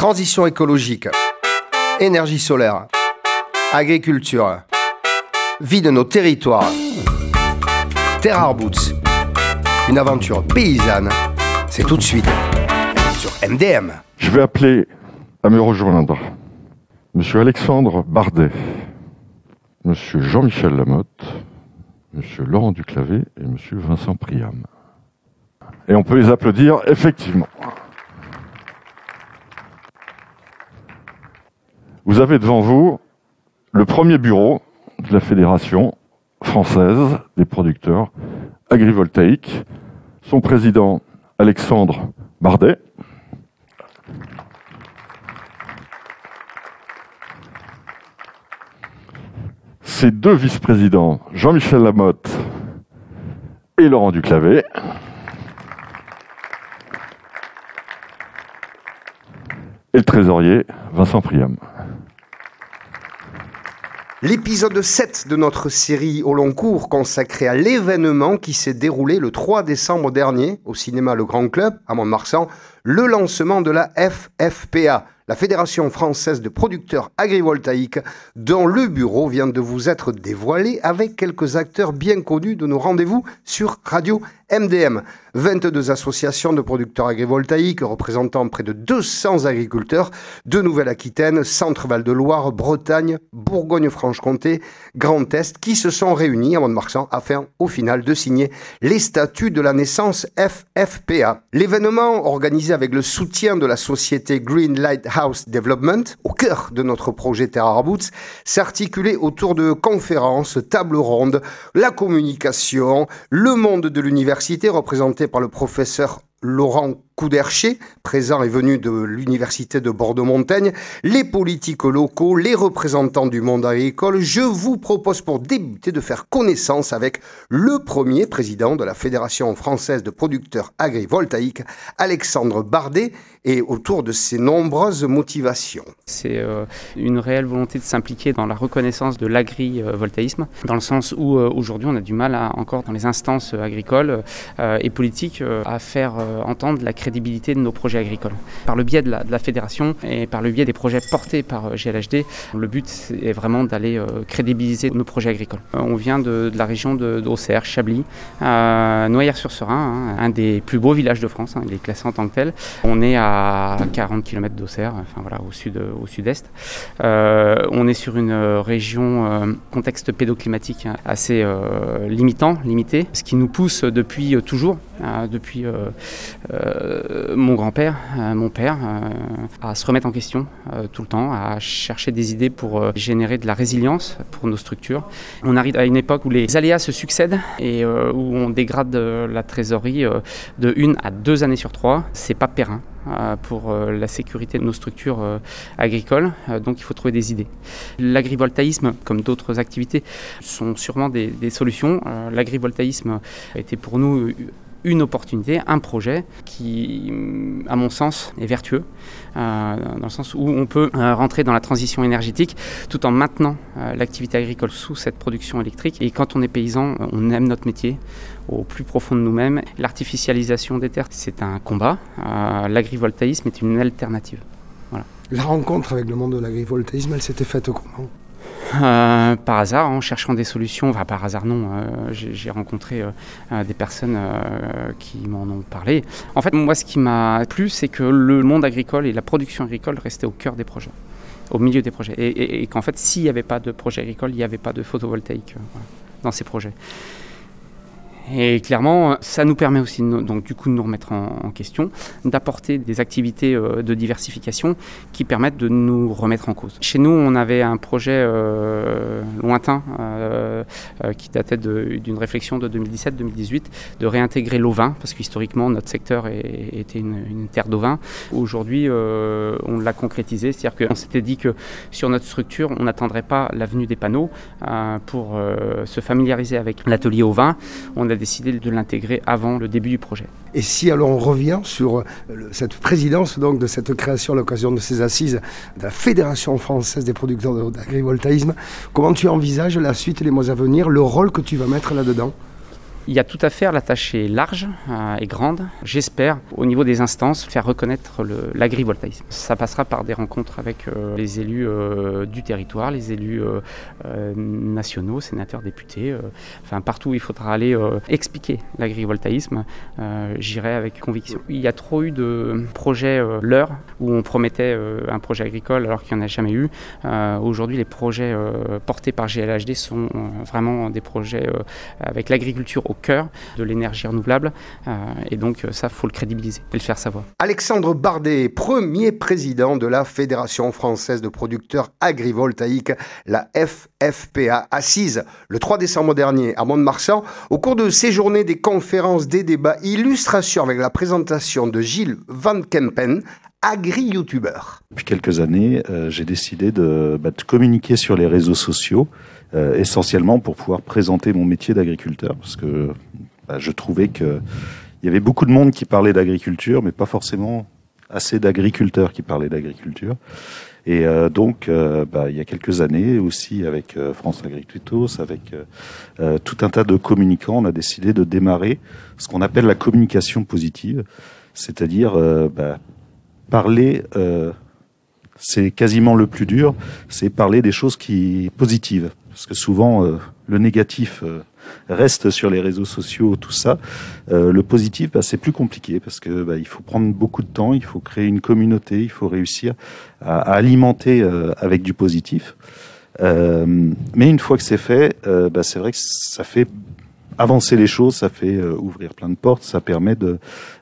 Transition écologique, énergie solaire, agriculture, vie de nos territoires, Terra Boots, une aventure paysanne, c'est tout de suite sur MDM. Je vais appeler à me rejoindre Monsieur Alexandre Bardet, Monsieur Jean-Michel Lamotte, Monsieur Laurent Duclavé et Monsieur Vincent Priam. Et on peut les applaudir effectivement. Vous avez devant vous le premier bureau de la Fédération française des producteurs agrivoltaïques. Son président, Alexandre Bardet. Ses deux vice-présidents, Jean-Michel Lamotte et Laurent Duclavé. Et le trésorier, Vincent Priam. L'épisode 7 de notre série au long cours consacré à l'événement qui s'est déroulé le 3 décembre dernier au cinéma Le Grand Club à Mont-de-Marsan, le lancement de la FFPA, la Fédération française de producteurs agrivoltaïques, dont le bureau vient de vous être dévoilé avec quelques acteurs bien connus de nos rendez-vous sur Radio MDM. 22 associations de producteurs agrivoltaïques représentant près de 200 agriculteurs de Nouvelle-Aquitaine, Centre-Val de Loire, Bretagne, Bourgogne-Franche-Comté, Grand Est, qui se sont réunis à Mont-de-Marsan afin, au final, de signer les statuts de la naissance FFPA. L'événement, organisé avec le soutien de la société Green Lighthouse Development, au cœur de notre projet Terra Boots, s'articulait autour de conférences, tables rondes, la communication, le monde de l'université représenté par le professeur Laurent Coudercher, présent et venu de l'Université de Bordeaux-Montaigne, les politiques locaux, les représentants du monde agricole. Je vous propose pour débuter de faire connaissance avec le premier président de la Fédération française de producteurs agrivoltaïques, Alexandre Bardet, et autour de ses nombreuses motivations. C'est une réelle volonté de s'impliquer dans la reconnaissance de l'agrivoltaïsme, dans le sens où aujourd'hui on a du mal encore dans les instances agricoles et politiques à faire entendre la crédibilité de nos projets agricoles. Par le biais de la fédération et par le biais des projets portés par GLHD, le but est vraiment d'aller crédibiliser nos projets agricoles. On vient de la région d'Auxerre, Chablis, Noyères-sur-Serein, un des plus beaux villages de France, il est classé en tant que tel. On est à 40 km d'Auxerre, au sud-est. On est sur une région, contexte pédoclimatique assez limité, ce qui nous pousse depuis toujours, depuis mon grand-père, mon père, à se remettre en question tout le temps, à chercher des idées pour générer de la résilience pour nos structures. On arrive à une époque où les aléas se succèdent et où on dégrade la trésorerie de 1 à 2 années sur 3. C'est pas périn pour la sécurité de nos structures agricoles, donc il faut trouver des idées. L'agrivoltaïsme, comme d'autres activités, sont sûrement des solutions. L'agrivoltaïsme a été pour nous une opportunité, un projet qui, à mon sens, est vertueux, dans le sens où on peut rentrer dans la transition énergétique tout en maintenant l'activité agricole sous cette production électrique. Et quand on est paysan, on aime notre métier au plus profond de nous-mêmes. L'artificialisation des terres, c'est un combat. L'agrivoltaïsme est une alternative. Voilà. La rencontre avec le monde de l'agrivoltaïsme, elle s'était faite comment ? Par hasard, en cherchant des solutions, enfin par hasard non, j'ai rencontré des personnes qui m'en ont parlé. En fait, moi ce qui m'a plu, c'est que le monde agricole et la production agricole restaient au cœur des projets, au milieu des projets. Et qu'en fait, s'il n'y avait pas de projet agricole, il n'y avait pas de photovoltaïque dans ces projets. Et clairement, ça nous permet aussi donc, du coup, de nous remettre en question, d'apporter des activités de diversification qui permettent de nous remettre en cause. Chez nous, on avait un projet lointain qui datait d'une réflexion de 2017-2018 de réintégrer l'ovin, parce qu'historiquement, notre secteur était une terre d'ovin. Aujourd'hui, on l'a concrétisé, c'est-à-dire qu'on s'était dit que sur notre structure, on n'attendrait pas l'avenue des panneaux pour se familiariser avec l'atelier ovin. On a décidé de l'intégrer avant le début du projet. Et si alors on revient sur cette présidence donc, de cette création à l'occasion de ces assises de la Fédération française des producteurs d'agrivoltaïsme, comment tu envisages la suite et les mois à venir, le rôle que tu vas mettre là-dedans ? Il y a tout à faire, la tâche est large et grande. J'espère, au niveau des instances, faire reconnaître l'agrivoltaïsme. Ça passera par des rencontres avec les élus du territoire, les élus nationaux, sénateurs, députés, partout où il faudra aller expliquer l'agrivoltaïsme, j'irai avec conviction. Il y a trop eu de projets leurres où on promettait un projet agricole alors qu'il n'y en a jamais eu. Aujourd'hui, les projets portés par GLHD sont vraiment des projets avec l'agriculture au cœur de l'énergie renouvelable et donc ça, il faut le crédibiliser et le faire savoir. Alexandre Bardet, premier président de la Fédération française de producteurs agrivoltaïques, la FFPA, assise le 3 décembre dernier à Mont-de-Marsan. Au cours de ces journées, des conférences, des débats, illustrations avec la présentation de Gilles Van Kempen, agri-youtubeur. Depuis quelques années, j'ai décidé de communiquer sur les réseaux sociaux, essentiellement pour pouvoir présenter mon métier d'agriculteur, parce que je trouvais qu'il y avait beaucoup de monde qui parlait d'agriculture, mais pas forcément assez d'agriculteurs qui parlaient d'agriculture. Et donc, il y a quelques années aussi, avec France Agricultos, avec tout un tas de communicants, on a décidé de démarrer ce qu'on appelle la communication positive, c'est-à-dire parler, c'est quasiment le plus dur, c'est parler des choses positives. Parce que souvent, le négatif reste sur les réseaux sociaux, tout ça. Le positif, c'est plus compliqué parce que il faut prendre beaucoup de temps, il faut créer une communauté, il faut réussir à alimenter avec du positif. Mais une fois que c'est fait, c'est vrai que ça fait avancer les choses, ça fait ouvrir plein de portes, ça permet de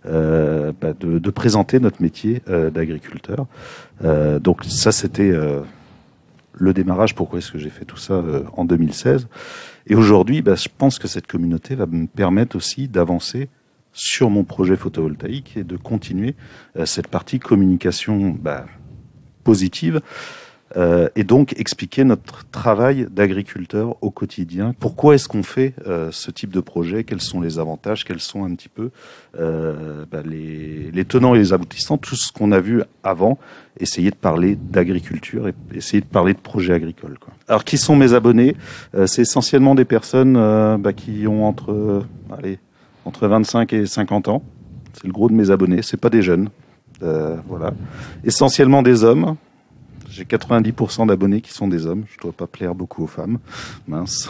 présenter notre métier d'agriculteur. Donc ça, c'était le démarrage. Pourquoi est-ce que j'ai fait tout ça en 2016 ? Et aujourd'hui, je pense que cette communauté va me permettre aussi d'avancer sur mon projet photovoltaïque et de continuer cette partie communication positive. Et donc expliquer notre travail d'agriculteur au quotidien. Pourquoi est-ce qu'on fait ce type de projet ? Quels sont les avantages ? Quels sont un petit peu les tenants et les aboutissants ? Tout ce qu'on a vu avant. Essayer de parler d'agriculture et essayer de parler de projets agricoles, quoi. Alors, qui sont mes abonnés ? C'est essentiellement des personnes qui ont entre 25 et 50 ans. C'est le gros de mes abonnés. C'est pas des jeunes. Voilà. Essentiellement des hommes. J'ai 90% d'abonnés qui sont des hommes. Je dois pas plaire beaucoup aux femmes. Mince.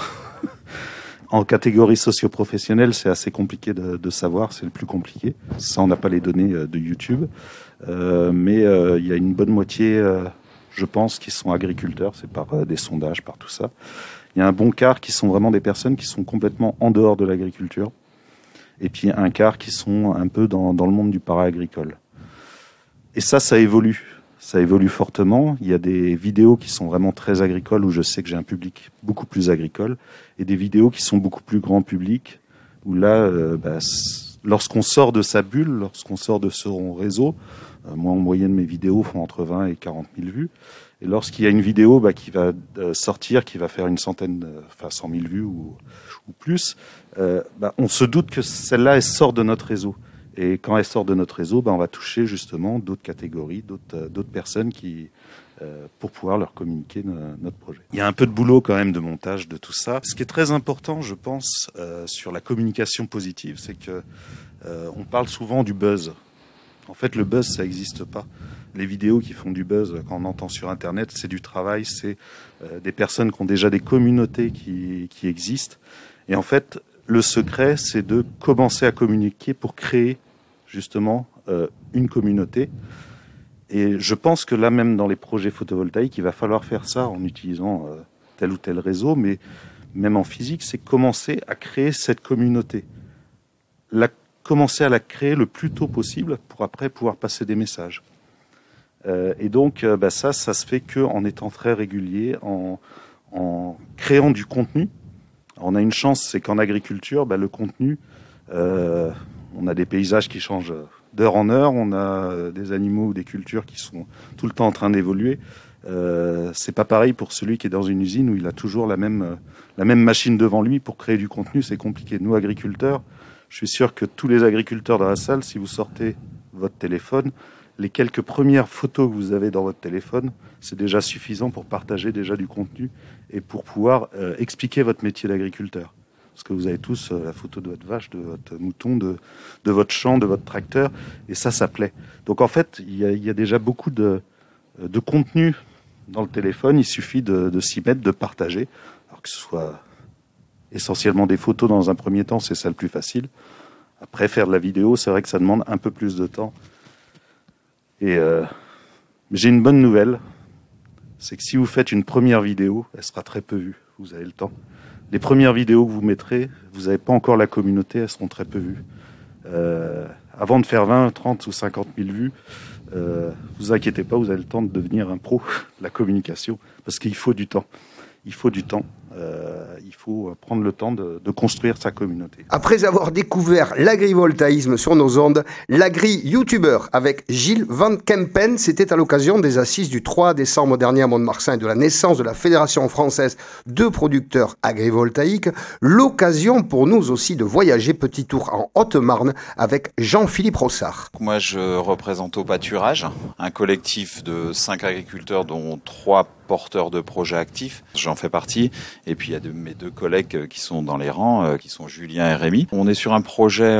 En catégorie socio-professionnelle, c'est assez compliqué de savoir. C'est le plus compliqué. Ça, on n'a pas les données de YouTube. Mais il y a une bonne moitié, je pense, qui sont agriculteurs. C'est par des sondages, par tout ça. Il y a un bon quart qui sont vraiment des personnes qui sont complètement en dehors de l'agriculture. Et puis un quart qui sont un peu dans le monde du para-agricole. Et ça évolue. Ça évolue fortement. Il y a des vidéos qui sont vraiment très agricoles où je sais que j'ai un public beaucoup plus agricole et des vidéos qui sont beaucoup plus grand public où là, lorsqu'on sort de sa bulle, lorsqu'on sort de son réseau, moi en moyenne mes vidéos font entre 20 et 40 000 vues. Et lorsqu'il y a une vidéo qui va sortir, qui va faire 100 000 vues ou plus, on se doute que celle-là, elle sort de notre réseau. Et quand elle sort de notre réseau, on va toucher justement d'autres catégories, d'autres personnes pour pouvoir leur communiquer notre projet. Il y a un peu de boulot quand même de montage de tout ça. Ce qui est très important, je pense, sur la communication positive, c'est que on parle souvent du buzz. En fait, le buzz, ça n'existe pas. Les vidéos qui font du buzz, quand on entend sur Internet, c'est du travail, c'est des personnes qui ont déjà des communautés qui existent. Et en fait, le secret, c'est de commencer à communiquer pour créer justement une communauté. Et je pense que là, même dans les projets photovoltaïques, il va falloir faire ça en utilisant tel ou tel réseau, mais même en physique, c'est commencer à créer cette communauté. Commencer à la créer le plus tôt possible pour après pouvoir passer des messages. Et donc, ça se fait qu'en étant très régulier, en créant du contenu. On a une chance, c'est qu'en agriculture, le contenu, on a des paysages qui changent d'heure en heure, on a des animaux ou des cultures qui sont tout le temps en train d'évoluer. C'est pas pareil pour celui qui est dans une usine où il a toujours la même machine devant lui. Pour créer du contenu, c'est compliqué. Nous, agriculteurs, je suis sûr que tous les agriculteurs dans la salle, si vous sortez votre téléphone, les quelques premières photos que vous avez dans votre téléphone, c'est déjà suffisant pour partager déjà du contenu et pour pouvoir expliquer votre métier d'agriculteur. parce que vous avez tous la photo de votre vache, de votre mouton, de votre champ, de votre tracteur, et ça plaît. Donc en fait, il y a déjà beaucoup de contenu dans le téléphone, il suffit de s'y mettre, de partager, alors que ce soit essentiellement des photos dans un premier temps, c'est ça le plus facile. Après, faire de la vidéo, c'est vrai que ça demande un peu plus de temps. Et j'ai une bonne nouvelle, c'est que si vous faites une première vidéo, elle sera très peu vue, vous avez le temps. Les premières vidéos que vous mettrez, vous n'avez pas encore la communauté, elles seront très peu vues. Avant de faire 20, 30 ou 50 000 vues, vous inquiétez pas, vous avez le temps de devenir un pro de la communication, parce qu'il faut du temps. Il faut du temps. Il faut prendre le temps de construire sa communauté. Après avoir découvert l'agrivoltaïsme sur nos ondes, l'agri-youtubeur avec Gilles Van Kempen, c'était à l'occasion des assises du 3 décembre dernier à Mont-de-Marsan et de la naissance de la Fédération française de producteurs agrivoltaïques, l'occasion pour nous aussi de voyager petit tour en Haute-Marne avec Jean-Philippe Rossard. Moi, je représente Au Pâturage, un collectif de 5 agriculteurs dont 3 porteurs de projets actifs. J'en fais partie. Et puis, il y a mes 2 collègues qui sont dans les rangs, qui sont Julien et Rémi. On est sur un projet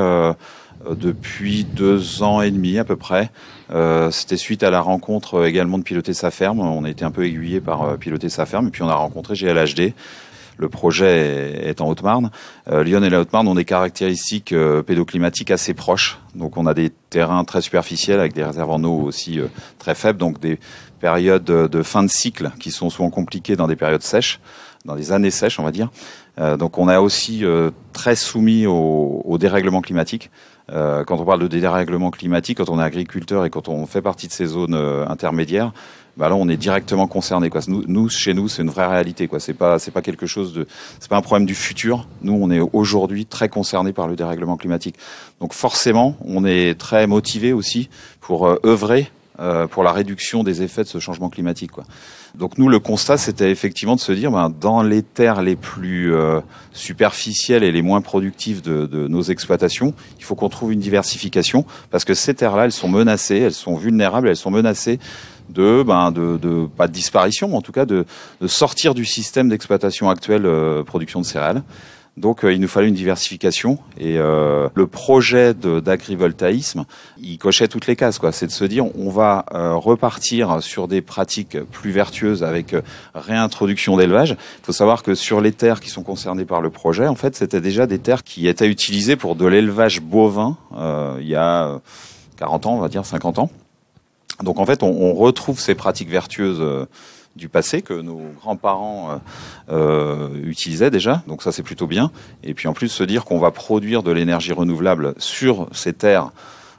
depuis 2 ans et demi à peu près. C'était suite à la rencontre également de Piloter sa ferme. On a été un peu aiguillés par Piloter sa ferme. Et puis, on a rencontré GLHD. Le projet est en Haute-Marne. Lyon et la Haute-Marne ont des caractéristiques pédoclimatiques assez proches. Donc, on a des terrains très superficiels avec des réserves en eau aussi très faibles. Donc, des périodes de fin de cycle qui sont souvent compliquées dans des périodes sèches, dans des années sèches, on va dire. Donc, on est aussi très soumis au dérèglement climatique. Quand on parle de dérèglement climatique, quand on est agriculteur et quand on fait partie de ces zones intermédiaires, bah là, on est directement concerné, quoi. Nous, chez nous, c'est une vraie réalité, quoi. C'est pas quelque chose c'est pas un problème du futur. Nous, on est aujourd'hui très concernés par le dérèglement climatique. Donc, forcément, on est très motivés aussi pour œuvrer pour la réduction des effets de ce changement climatique, quoi. Donc nous, le constat, c'était effectivement de se dire, dans les terres les plus superficielles et les moins productives de nos exploitations, il faut qu'on trouve une diversification, parce que ces terres-là, elles sont menacées, elles sont vulnérables, elles sont menacées de pas de disparition, mais en tout cas de sortir du système d'exploitation actuel production de céréales. Donc il nous fallait une diversification et le projet d'agrivoltaïsme, il cochait toutes les cases, quoi. C'est de se dire on va repartir sur des pratiques plus vertueuses avec réintroduction d'élevage. Il faut savoir que sur les terres qui sont concernées par le projet, en fait, c'était déjà des terres qui étaient utilisées pour de l'élevage bovin il y a 40 ans, on va dire 50 ans. Donc en fait, on retrouve ces pratiques vertueuses du passé que nos grands-parents utilisaient déjà, donc ça c'est plutôt bien. Et puis en plus se dire qu'on va produire de l'énergie renouvelable sur ces terres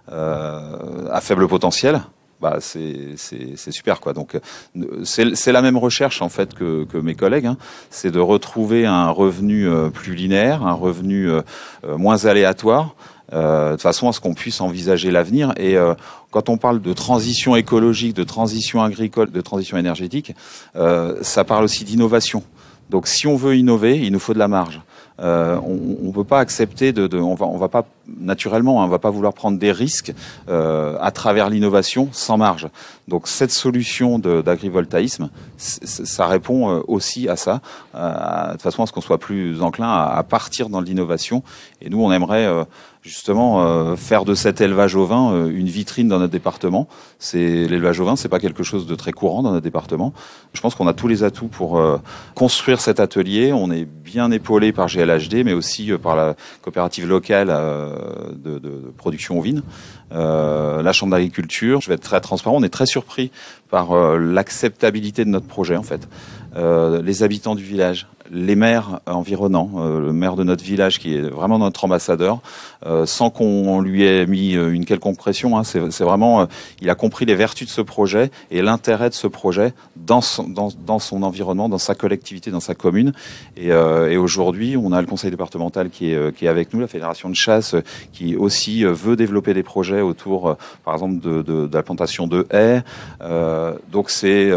à faible potentiel, c'est super, quoi. Donc c'est la même recherche en fait que mes collègues, hein. C'est de retrouver un revenu plus linéaire, un revenu moins aléatoire, de façon à ce qu'on puisse envisager l'avenir. Et quand on parle de transition écologique, de transition agricole, de transition énergétique, ça parle aussi d'innovation. Donc si on veut innover, il nous faut de la marge. On peut pas accepter on va pas naturellement, hein, on va pas vouloir prendre des risques à travers l'innovation sans marge. Donc cette solution d'agrivoltaïsme, ça répond aussi à ça, de façon à ce qu'on soit plus enclin à partir dans l'innovation. Et nous, on aimerait justement faire de cet élevage ovin une vitrine dans notre département. L'élevage ovin, c'est pas quelque chose de très courant dans notre département. Je pense qu'on a tous les atouts pour construire cet atelier. On est bien épaulé par GLHD, mais aussi par la coopérative locale de production ovine, la chambre d'agriculture. Je vais être très transparent. On est très surpris par l'acceptabilité de notre projet, en fait. Les habitants du village, les maires environnants, le maire de notre village qui est vraiment notre ambassadeur, sans qu'on lui ait mis une quelconque pression, hein, c'est vraiment, il a compris les vertus de ce projet et l'intérêt de ce projet dans son environnement, dans sa collectivité, dans sa commune. Et aujourd'hui, on a le conseil départemental qui est avec nous, la fédération de chasse, qui aussi veut développer des projets autour, par exemple, de la plantation de haies. Donc c'est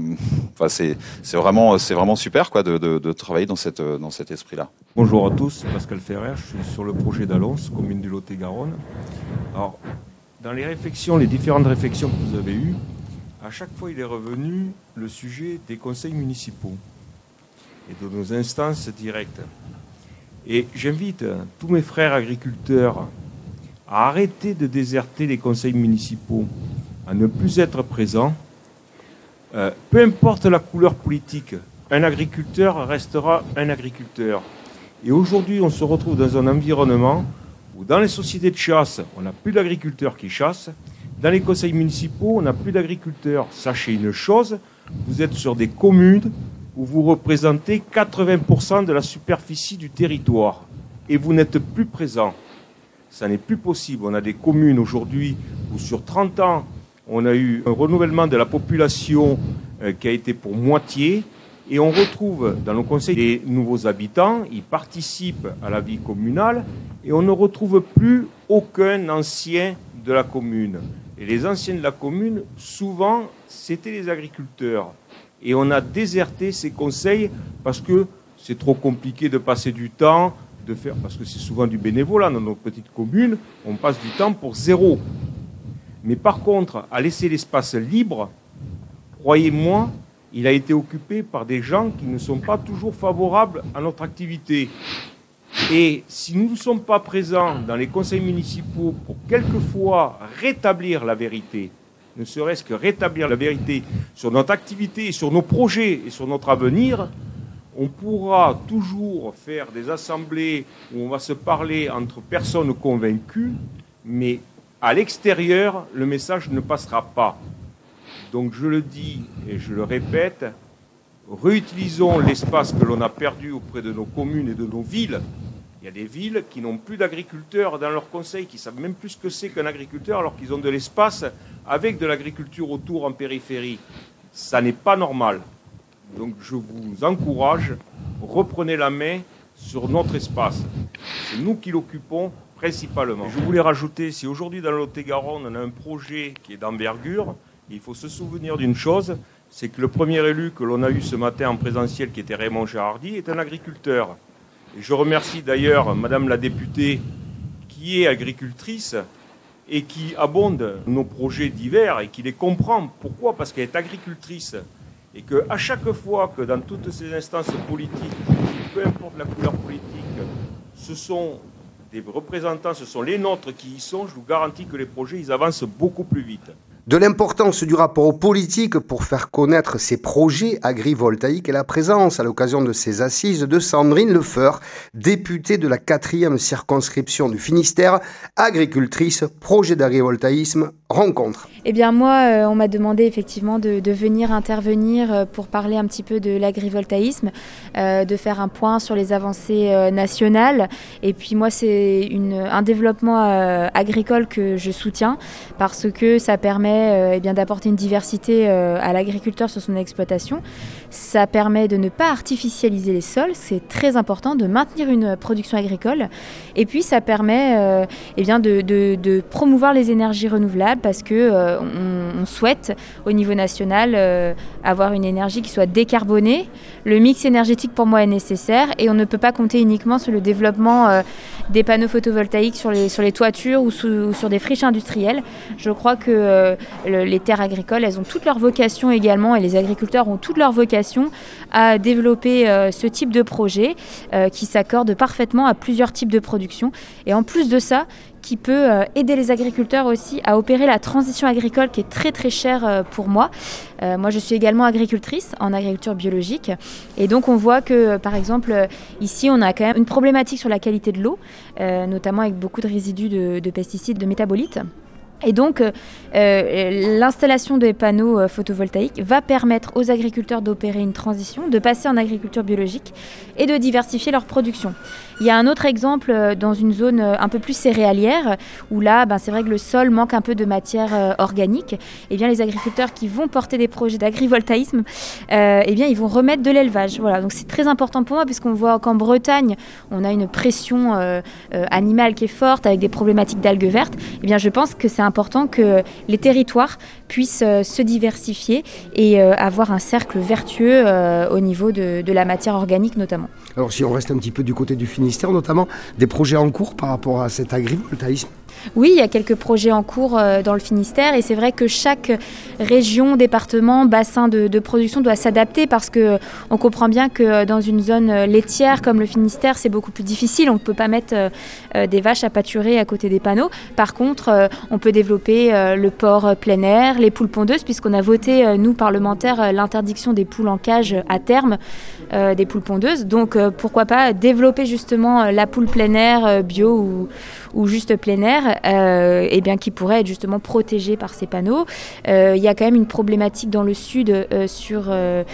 vraiment super, quoi, de travailler dans cet esprit-là. Bonjour à tous, Pascal Ferrer, je suis sur le projet d'Alonce, commune du Lot-et-Garonne. Alors, dans les différentes réflexions que vous avez eues, à chaque fois il est revenu le sujet des conseils municipaux et de nos instances directes. Et j'invite tous mes frères agriculteurs à arrêter de déserter les conseils municipaux, à ne plus être présents. Peu importe la couleur politique, un agriculteur restera un agriculteur. Et aujourd'hui, on se retrouve dans un environnement où dans les sociétés de chasse, on n'a plus d'agriculteurs qui chassent. Dans les conseils municipaux, on n'a plus d'agriculteurs. Sachez une chose, vous êtes sur des communes où vous représentez 80% de la superficie du territoire. Et vous n'êtes plus présent. Ça n'est plus possible. On a des communes aujourd'hui où sur 30 ans, on a eu un renouvellement de la population qui a été pour moitié. Et on retrouve dans le conseil des nouveaux habitants, ils participent à la vie communale et on ne retrouve plus aucun ancien de la commune. Et les anciens de la commune, souvent, c'était les agriculteurs. Et on a déserté ces conseils parce que c'est trop compliqué de passer du temps, de faire, parce que c'est souvent du bénévolat dans nos petites communes, on passe du temps pour zéro. Mais par contre, à laisser l'espace libre, croyez-moi, il a été occupé par des gens qui ne sont pas toujours favorables à notre activité. Et si nous ne sommes pas présents dans les conseils municipaux pour quelquefois rétablir la vérité, ne serait-ce que rétablir la vérité sur notre activité, sur nos projets et sur notre avenir, on pourra toujours faire des assemblées où on va se parler entre personnes convaincues, mais à l'extérieur, le message ne passera pas. Donc je le dis et je le répète, réutilisons l'espace que l'on a perdu auprès de nos communes et de nos villes. Il y a des villes qui n'ont plus d'agriculteurs dans leur conseil, qui ne savent même plus ce que c'est qu'un agriculteur alors qu'ils ont de l'espace avec de l'agriculture autour en périphérie. Ça n'est pas normal. Donc je vous encourage, reprenez la main sur notre espace. C'est nous qui l'occupons principalement. Je voulais rajouter, si aujourd'hui dans le Lot-et-Garonne on a un projet qui est d'envergure, il faut se souvenir d'une chose, c'est que le premier élu que l'on a eu ce matin en présentiel, qui était Raymond Gérardi, est un agriculteur. Et je remercie d'ailleurs Madame la députée, qui est agricultrice et qui abonde nos projets divers et qui les comprend. Pourquoi ? Parce qu'elle est agricultrice. Et qu'à chaque fois que dans toutes ces instances politiques, peu importe la couleur politique, ce sont des représentants, ce sont les nôtres qui y sont, je vous garantis que les projets, ils avancent beaucoup plus vite. De l'importance du rapport aux politiques pour faire connaître ces projets agrivoltaïques et la présence à l'occasion de ces assises de Sandrine Lefeur, députée de la 4e circonscription du Finistère, agricultrice, projet d'agrivoltaïsme, rencontre. Eh bien moi, on m'a demandé effectivement de venir intervenir pour parler un petit peu de l'agrivoltaïsme, de faire un point sur les avancées nationales. Et puis moi, c'est un développement agricole que je soutiens parce que ça permet d'apporter une diversité à l'agriculteur sur son exploitation. Ça permet de ne pas artificialiser les sols, c'est très important de maintenir une production agricole. Et puis ça permet de promouvoir les énergies renouvelables parce que on souhaite au niveau national avoir une énergie qui soit décarbonée. Le mix énergétique pour moi est nécessaire et on ne peut pas compter uniquement sur le développement des panneaux photovoltaïques sur les toitures ou sur des friches industrielles. Je crois que les terres agricoles, elles ont toute leur vocation également et les agriculteurs ont toute leur vocation à développer ce type de projet qui s'accorde parfaitement à plusieurs types de production. Et en plus de ça, qui peut aider les agriculteurs aussi à opérer la transition agricole qui est très très chère pour moi. Moi je suis également agricultrice en agriculture biologique et donc on voit que par exemple ici on a quand même une problématique sur la qualité de l'eau, notamment avec beaucoup de résidus de pesticides, de métabolites. Et donc, l'installation des panneaux photovoltaïques va permettre aux agriculteurs d'opérer une transition, de passer en agriculture biologique et de diversifier leur production. Il y a un autre exemple dans une zone un peu plus céréalière où là, c'est vrai que le sol manque un peu de matière organique. Et bien, les agriculteurs qui vont porter des projets d'agrivoltaïsme, ils vont remettre de l'élevage. Voilà, donc c'est très important pour moi puisqu'on voit qu'en Bretagne, on a une pression animale qui est forte avec des problématiques d'algues vertes. Et bien, je pense que c'est important que les territoires puissent se diversifier et avoir un cercle vertueux au niveau de la matière organique notamment. Alors si on reste un petit peu du côté du Finistère, notamment des projets en cours par rapport à cet agrivoltaïsme. Oui, il y a quelques projets en cours dans le Finistère et c'est vrai que chaque région, département, bassin de production doit s'adapter parce qu'on comprend bien que dans une zone laitière comme le Finistère, c'est beaucoup plus difficile. On ne peut pas mettre des vaches à pâturer à côté des panneaux. Par contre, on peut développer le porc plein air, les poules pondeuses, puisqu'on a voté, nous parlementaires, l'interdiction des poules en cage à terme, des poules pondeuses. Donc pourquoi pas développer justement la poule plein air bio ou juste plein air, et bien qui pourrait être justement protégée par ces panneaux. Il y a quand même une problématique dans le sud sur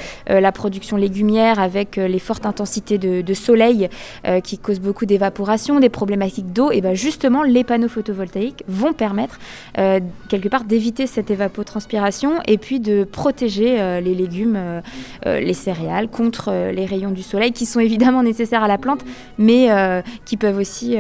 la production légumière avec les fortes intensités de soleil qui causent beaucoup d'évaporation, des problématiques d'eau. Et bien justement, les panneaux photovoltaïques vont permettre quelque part d'éviter cette évapotranspiration et puis de protéger les légumes, les céréales contre les rayons du soleil qui sont évidemment nécessaires à la plante, mais qui peuvent aussi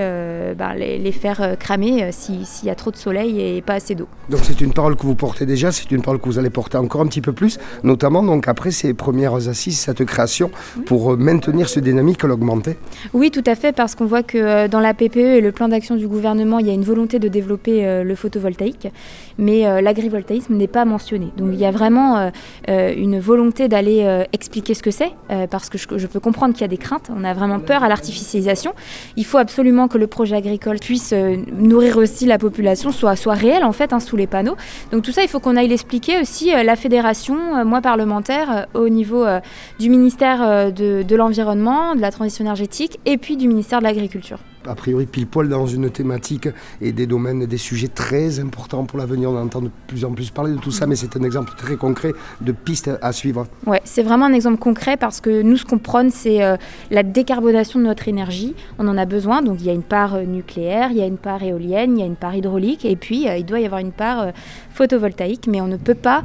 les faire cramer s'il y a trop de soleil et pas assez d'eau. Donc c'est une parole que vous portez déjà, c'est une parole que vous allez porter encore un petit peu plus, notamment donc après ces premières assises, cette création, pour maintenir ce dynamique, l'augmenter. Oui, tout à fait, parce qu'on voit que dans la PPE et le plan d'action du gouvernement, il y a une volonté de développer le photovoltaïque, mais l'agrivoltaïsme n'est pas mentionné. Donc il y a vraiment une volonté d'aller expliquer ce que c'est, parce que je peux comprendre qu'il y a des craintes, on a vraiment peur à l'artificialisation. Il faut absolument que le projet agricole puisse nourrir aussi la population, soit réel en fait, sous les panneaux. Donc tout ça, il faut qu'on aille l'expliquer aussi, la fédération, moi parlementaire, au niveau du ministère de l'Environnement, de la Transition énergétique et puis du ministère de l'Agriculture. A priori pile poil dans une thématique et des domaines, des sujets très importants pour l'avenir. On entend de plus en plus parler de tout ça, mais c'est un exemple très concret de piste à suivre. Ouais, c'est vraiment un exemple concret parce que nous, ce qu'on prône, c'est la décarbonation de notre énergie. On en a besoin, donc il y a une part nucléaire, il y a une part éolienne, il y a une part hydraulique et puis il doit y avoir une part photovoltaïque, mais on ne peut pas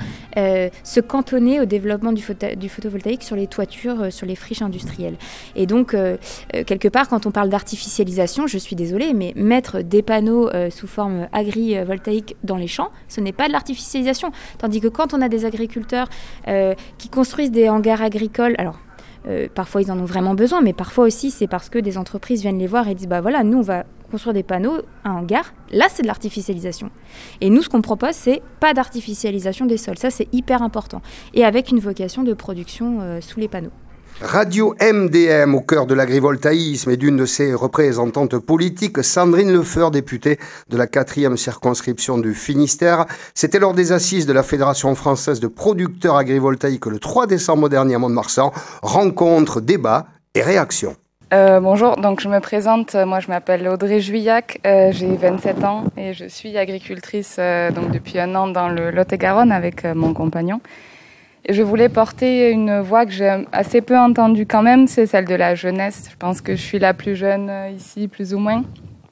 se cantonner au développement du photovoltaïque sur les toitures, sur les friches industrielles. Et donc, quelque part, quand on parle d'artificialisation, je suis désolée, mais mettre des panneaux sous forme agrivoltaïque dans les champs, ce n'est pas de l'artificialisation. Tandis que quand on a des agriculteurs qui construisent des hangars agricoles, alors parfois ils en ont vraiment besoin, mais parfois aussi c'est parce que des entreprises viennent les voir et disent voilà, nous on va construire des panneaux, un hangar, là c'est de l'artificialisation. Et nous ce qu'on propose, c'est pas d'artificialisation des sols, ça c'est hyper important. Et avec une vocation de production sous les panneaux. Radio MDM, au cœur de l'agrivoltaïsme et d'une de ses représentantes politiques, Sandrine Lefeur, députée de la 4e circonscription du Finistère. C'était lors des assises de la Fédération française de producteurs agrivoltaïques le 3 décembre dernier à Mont-de-Marsan. Rencontre, débat et réaction. Bonjour, donc je me présente, moi je m'appelle Audrey Juillac, j'ai 27 ans et je suis agricultrice donc depuis un an dans le Lot-et-Garonne avec mon compagnon. Et je voulais porter une voix que j'ai assez peu entendue quand même, c'est celle de la jeunesse. Je pense que je suis la plus jeune ici, plus ou moins.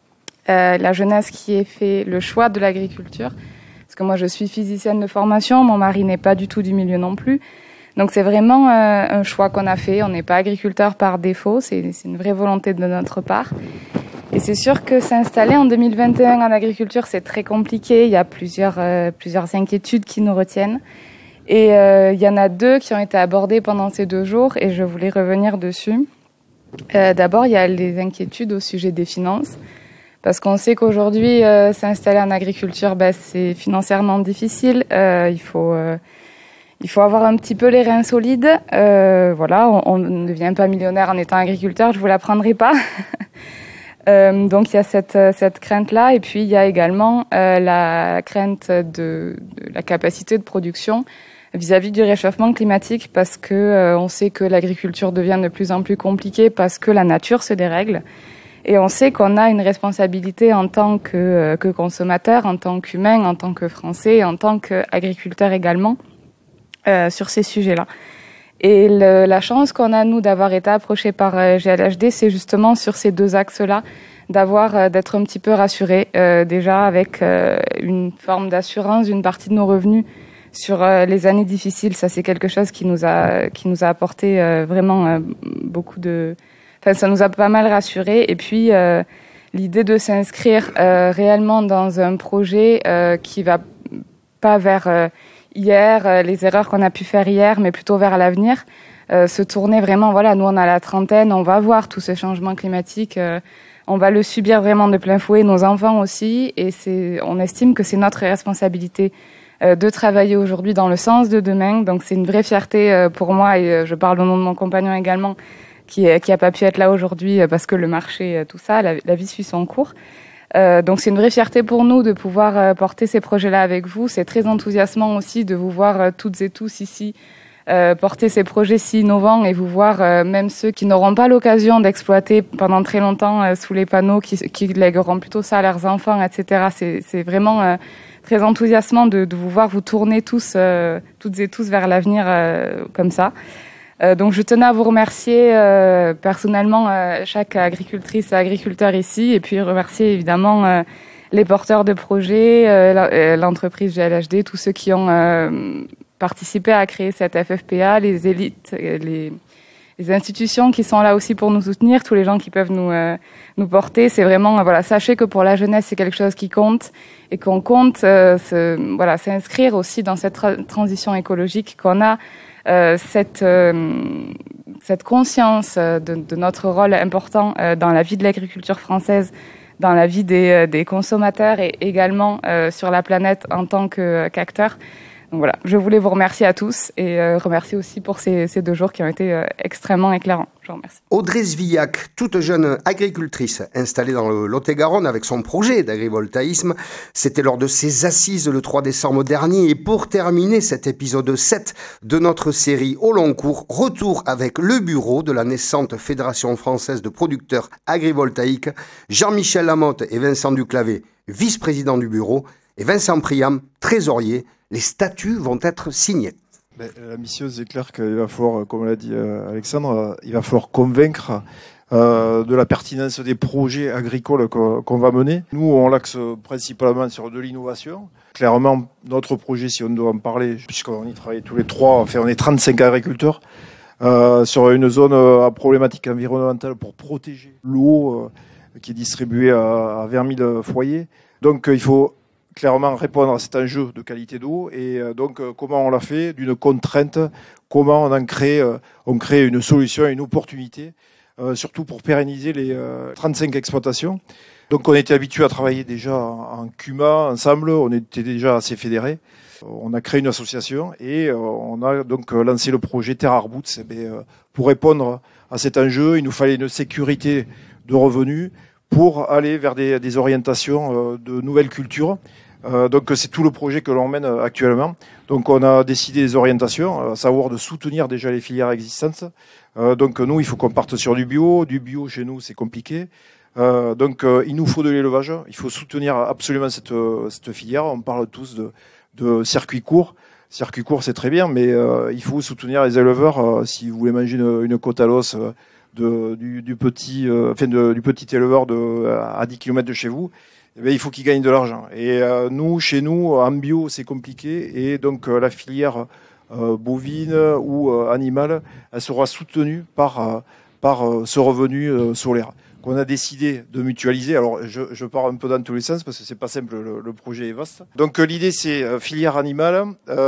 La jeunesse qui ait fait le choix de l'agriculture. Parce que moi, je suis physicienne de formation, mon mari n'est pas du tout du milieu non plus. Donc c'est vraiment un choix qu'on a fait. On n'est pas agriculteur par défaut, c'est une vraie volonté de notre part. Et c'est sûr que s'installer en 2021 en agriculture, c'est très compliqué. Il y a plusieurs inquiétudes qui nous retiennent. Et il y en a deux qui ont été abordées pendant ces 2 jours et je voulais revenir dessus. D'abord, il y a les inquiétudes au sujet des finances. Parce qu'on sait qu'aujourd'hui, s'installer en agriculture, c'est financièrement difficile. Il faut avoir un petit peu les reins solides. On ne devient pas millionnaire en étant agriculteur, je vous l'apprendrai pas. Donc il y a cette crainte-là. Et puis il y a également la crainte de la capacité de production vis-à-vis du réchauffement climatique parce que on sait que l'agriculture devient de plus en plus compliquée parce que la nature se dérègle. Et on sait qu'on a une responsabilité en tant que consommateur, en tant qu'humain, en tant que Français, en tant qu'agriculteur également sur ces sujets-là. Et la chance qu'on a, nous, d'avoir été approchés par GLHD, c'est justement sur ces 2 axes-là, d'être un petit peu rassurés, déjà avec une forme d'assurance d'une partie de nos revenus sur les années difficiles. Ça, c'est quelque chose qui nous a apporté vraiment beaucoup de... Enfin, ça nous a pas mal rassurés. Et puis, l'idée de s'inscrire réellement dans un projet qui va pas vers hier, les erreurs qu'on a pu faire hier, mais plutôt vers l'avenir, se tourner vraiment, nous on a la trentaine, on va voir tout ce changement climatique on va le subir vraiment de plein fouet, nos enfants aussi, et on estime que c'est notre responsabilité de travailler aujourd'hui dans le sens de demain. Donc c'est une vraie fierté pour moi, et je parle au nom de mon compagnon également, qui a pas pu être là aujourd'hui parce que le marché, tout ça, la vie suit son cours. Donc c'est une vraie fierté pour nous de pouvoir porter ces projets-là avec vous. C'est très enthousiasmant aussi de vous voir toutes et tous ici porter ces projets si innovants, et vous voir même ceux qui n'auront pas l'occasion d'exploiter pendant très longtemps sous les panneaux, qui lègueront plutôt ça à leurs enfants, etc. C'est vraiment très enthousiasmant de vous voir vous tourner tous, toutes et tous vers l'avenir comme ça. Donc je tenais à vous remercier personnellement chaque agricultrice et agriculteur ici, et puis remercier évidemment les porteurs de projets, l'entreprise GLHD, tous ceux qui ont participé à créer cette FFPA, les élites, les institutions qui sont là aussi pour nous soutenir, tous les gens qui peuvent nous porter. C'est vraiment, voilà, sachez que pour la jeunesse, c'est quelque chose qui compte, et qu'on compte s'inscrire aussi dans cette transition écologique, qu'on a cette conscience de notre rôle important dans la vie de l'agriculture française, dans la vie des consommateurs, et également sur la planète en tant qu'acteurs. Donc voilà, je voulais vous remercier à tous, et remercier aussi pour ces 2 jours qui ont été extrêmement éclairants. Je vous remercie. Audrey Svillac, toute jeune agricultrice installée dans le Lot-et-Garonne avec son projet d'agrivoltaïsme, c'était lors de ses assises le 3 décembre dernier. Et pour terminer cet épisode 7 de notre série au long cours, retour avec le bureau de la naissante Fédération française de producteurs agrivoltaïques, Jean-Michel Lamotte et Vincent Duclavé, vice-président du bureau, et Vincent Priam, trésorier. Les statuts vont être signés. La mission, c'est clair qu'il va falloir, comme l'a dit Alexandre, il va falloir convaincre de la pertinence des projets agricoles qu'on va mener. Nous, on l'axe principalement sur de l'innovation. Clairement, notre projet, si on doit en parler, puisqu'on y travaille tous les 3, enfin, on est 35 agriculteurs, sur une zone à problématique environnementale pour protéger l'eau qui est distribuée à 20 000 foyers. Donc, il faut clairement répondre à cet enjeu de qualité d'eau, et donc comment on l'a fait, d'une contrainte, comment on crée une solution, une opportunité, surtout pour pérenniser les 35 exploitations. Donc on était habitué à travailler déjà en CUMA ensemble, on était déjà assez fédérés. On a créé une association, et on a donc lancé le projet Terre Roots. Pour répondre à cet enjeu, il nous fallait une sécurité de revenus pour aller vers des orientations de nouvelles cultures. Donc c'est tout le projet que l'on mène actuellement. Donc on a décidé des orientations, à savoir de soutenir déjà les filières existantes. Donc nous, il faut qu'on parte sur du bio. Du bio chez nous, c'est compliqué. Donc il nous faut de l'élevage. Il faut soutenir absolument cette filière. On parle tous de circuits courts. Circuit court, c'est très bien, mais il faut soutenir les éleveurs. Si vous voulez manger une côte à l'os du petit éleveur à 10 km de chez vous, il faut qu'il gagne de l'argent. Et nous, chez nous, en bio, c'est compliqué. Et donc la filière bovine ou animale, elle sera soutenue par ce revenu solaire qu'on a décidé de mutualiser. Alors je pars un peu dans tous les sens parce que c'est pas simple, le projet est vaste. Donc l'idée, c'est filière animale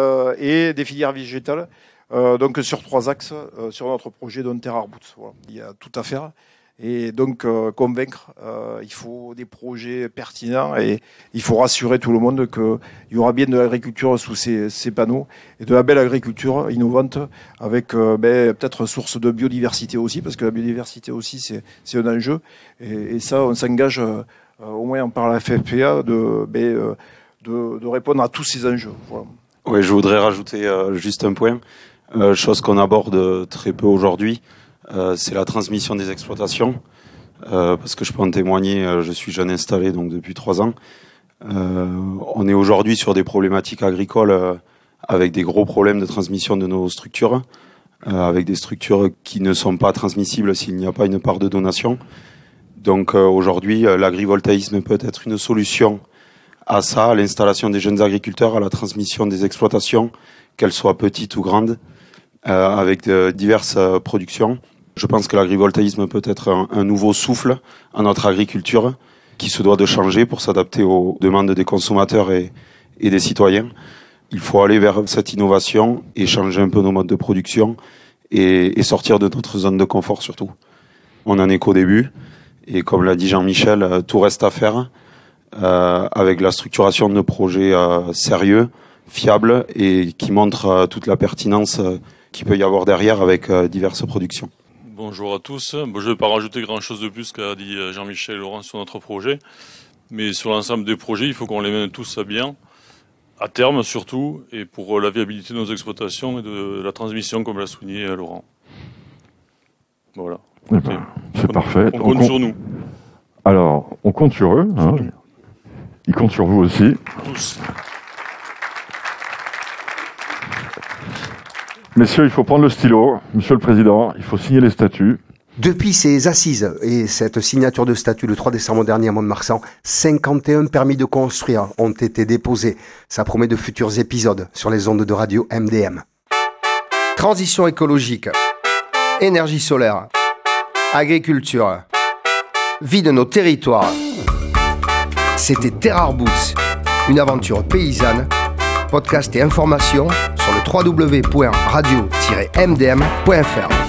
et des filières végétales. Donc sur 3 axes sur notre projet de Terre Roots. Voilà. Il y a tout à faire. Et donc convaincre, il faut des projets pertinents, et il faut rassurer tout le monde qu'il y aura bien de l'agriculture sous ces panneaux, et de la belle agriculture innovante avec peut-être source de biodiversité aussi, parce que la biodiversité aussi c'est un enjeu, et ça on s'engage au moins par la FFPA de répondre à tous ces enjeux. Voilà. Oui, je voudrais rajouter juste un point, chose qu'on aborde très peu aujourd'hui. C'est la transmission des exploitations, parce que je peux en témoigner, je suis jeune installé donc depuis 3 ans. On est aujourd'hui sur des problématiques agricoles avec des gros problèmes de transmission de nos structures, avec des structures qui ne sont pas transmissibles s'il n'y a pas une part de donation. Donc aujourd'hui, l'agrivoltaïsme peut être une solution à ça, à l'installation des jeunes agriculteurs, à la transmission des exploitations, qu'elles soient petites ou grandes, avec diverses productions. Je pense que l'agrivoltaïsme peut être un nouveau souffle à notre agriculture qui se doit de changer pour s'adapter aux demandes des consommateurs et des citoyens. Il faut aller vers cette innovation et changer un peu nos modes de production et sortir de notre zone de confort surtout. On en est qu'au début Et comme l'a dit Jean-Michel, tout reste à faire avec la structuration de nos projets sérieux, fiables et qui montrent toute la pertinence qu'il peut y avoir derrière avec diverses productions. Bonjour à tous. Bon, je ne vais pas rajouter grand-chose de plus qu'a dit Jean-Michel et Laurent sur notre projet. Mais sur l'ensemble des projets, il faut qu'on les mène tous à bien, à terme surtout, et pour la viabilité de nos exploitations et de la transmission, comme l'a souligné Laurent. Voilà. C'est parfait. On compte sur nous. Alors, on compte sur eux. Hein. Ils comptent sur vous aussi. Tous. Messieurs, il faut prendre le stylo. Monsieur le Président, il faut signer les statuts. Depuis ces assises et cette signature de statut le 3 décembre dernier à Mont-de-Marsan, 51 permis de construire ont été déposés. Ça promet de futurs épisodes sur les ondes de radio MDM. Transition écologique, énergie solaire, agriculture, vie de nos territoires. C'était Terrar Boots, une aventure paysanne. Podcast et informations sur le www.radio-mdm.fr.